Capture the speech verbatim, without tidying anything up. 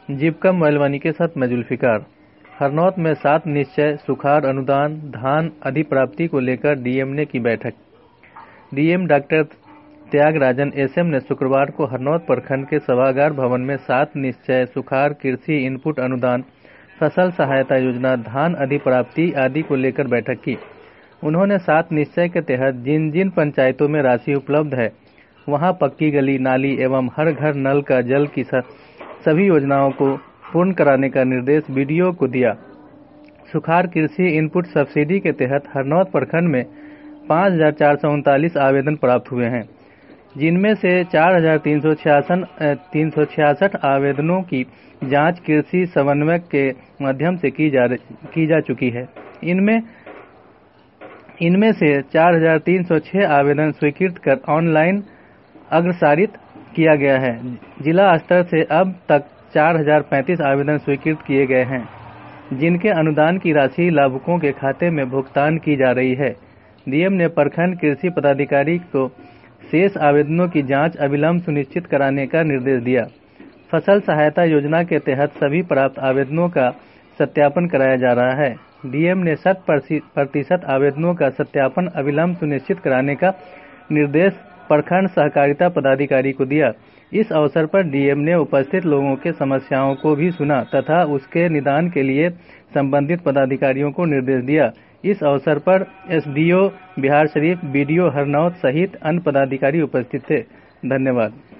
जीविका मोइलवानी के साथ मैं जुल्फिकार। हरनौत में सात निश्चय सुखाड़ अनुदान धान अधिप्राप्ति को लेकर डीएम ने की बैठक। डीएम डॉक्टर त्यागराजन एसएम ने शुक्रवार को हरनौत प्रखंड के सभागार भवन में सात निश्चय सुखाड़ कृषि इनपुट अनुदान फसल सहायता योजना धान अधिप्राप्ति आदि को लेकर बैठक की। उन्होंने सात निश्चय के तहत जिन जिन पंचायतों में राशि उपलब्ध है वहां पक्की गली नाली एवं हर घर नल का जल की सभी योजनाओं को पूर्ण कराने का निर्देश बीडीओ को दिया। सुखाड़ कृषि इनपुट सब्सिडी के तहत हरनौत प्रखंड में पाँच हजार चार सौ उनतालीस आवेदन प्राप्त हुए हैं, जिनमें से चार हजार तीन सौ छियासठ तीन सौ छियासठ आवेदनों की जांच कृषि समन्वयक के माध्यम से की जा की जा चुकी है। इनमें इनमें से चार हजार तीन सौ छह आवेदन स्वीकृत कर ऑनलाइन अग्रसारित किया गया है। जिला स्तर से अब तक चार हजार पैंतीस आवेदन स्वीकृत किए गए हैं, जिनके अनुदान की राशि लाभुकों के खाते में भुगतान की जा रही है। डीएम ने प्रखंड कृषि पदाधिकारी को शेष आवेदनों की जांच अविलंब सुनिश्चित कराने का निर्देश दिया। फसल सहायता योजना के तहत सभी प्राप्त आवेदनों का सत्यापन कराया जा रहा है। डीएम ने शत प्रतिशत आवेदनों का सत्यापन अविलंब सुनिश्चित कराने का निर्देश प्रखंड सहकारिता पदाधिकारी को दिया। इस अवसर पर डीएम ने उपस्थित लोगों के समस्याओं को भी सुना तथा उसके निदान के लिए संबंधित पदाधिकारियों को निर्देश दिया। इस अवसर पर एसडीओ बिहारशरीफ, बीडीओ हरनौत सहित अन्य पदाधिकारी उपस्थित थे। धन्यवाद।